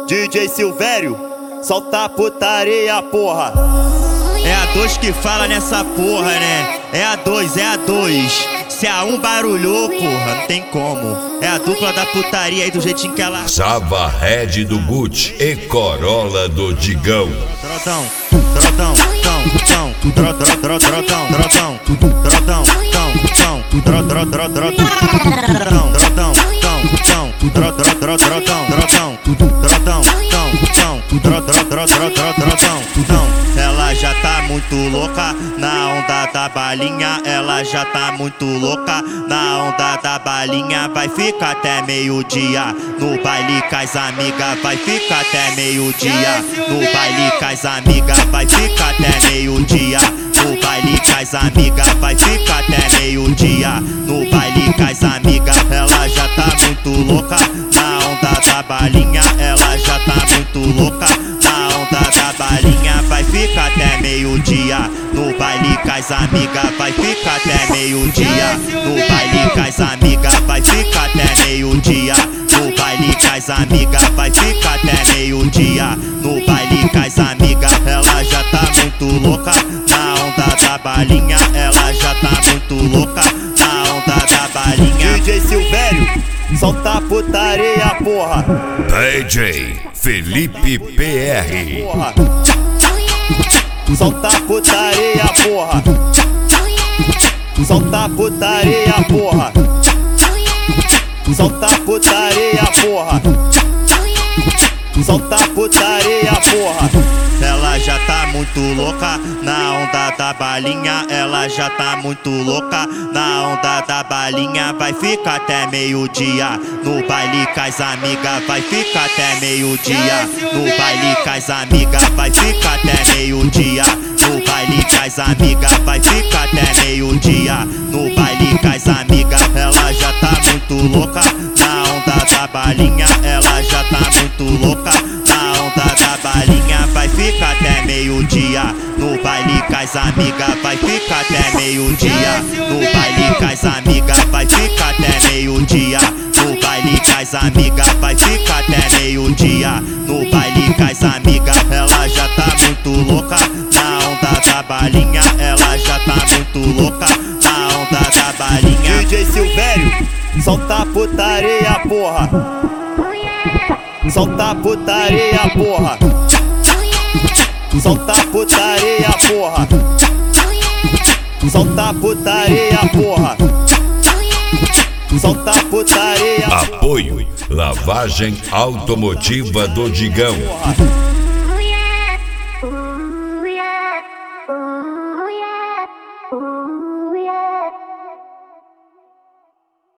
DJ Silvério, solta a putaria, porra. É a 2 que fala nessa porra, né? É a 2, é a 2. Se a 1 barulhou, porra, não tem como. É a dupla da putaria aí do jeitinho que ela... Sava Red do Gucci e Corolla do Digão. Trotão, trotão, tão, tão, trotão, trotão, trotão, trotão, tão, tão, trotão, trotão, ela já tá muito louca na onda da balinha. Ela já tá muito louca na onda da balinha. Vai ficar até meio-dia no baile com as amigas. Vai ficar até meio-dia no baile com as amigas. Vai ficar até meio-dia no baile com as amigas. Vai ficar até meio-dia no baile com as amigas. Ela já tá muito louca na onda da balinha. Ela já tá muito louca na onda da balinha. Vai ficar até meio-dia no baile com as amigas. Vai ficar até meio-dia no baile com as amigas. Vai ficar até meio-dia no baile com as amigas. Vai ficar até meio-dia no baile com as amigas. Ela já tá muito louca na onda da balinha. Ela já tá muito louca na onda da balinha. DJ Silvério, solta a putaria, porra. DJ Felipe PR. Porra. Solta a putaria, porra. Solta a putaria, porra. Solta a putaria, porra. Solta a putaria, porra. Ela já tá muito louca na onda da balinha. Ela já tá muito louca na onda da balinha. Vai ficar até meio-dia no baile com as amigas. Vai ficar até meio-dia no baile com as amigas. Vai ficar até meio-dia no baile com as amigas. Vai ficar até meio-dia no baile com as amigas. Ela já tá muito louca na onda da balinha. Ela já tá muito louca na onda da balinha. Vai ficar até meio-dia no baile com as amigas. Vai ficar até meio-dia no baile com as amigas. Vai ficar até meio-dia no baile com as amigas. Vai ficar até meio-dia no baile com as amigas. Ela já tá muito louca na onda da balinha. Ela já tá muito louca na onda da balinha. DJ Silvério, solta a putaria, porra. Solta a putaria, porra. Solta a putaria, porra. Solta a putaria, porra. Solta a putaria. Apoio Lavagem Automotiva do Digão. Porra. Yeah.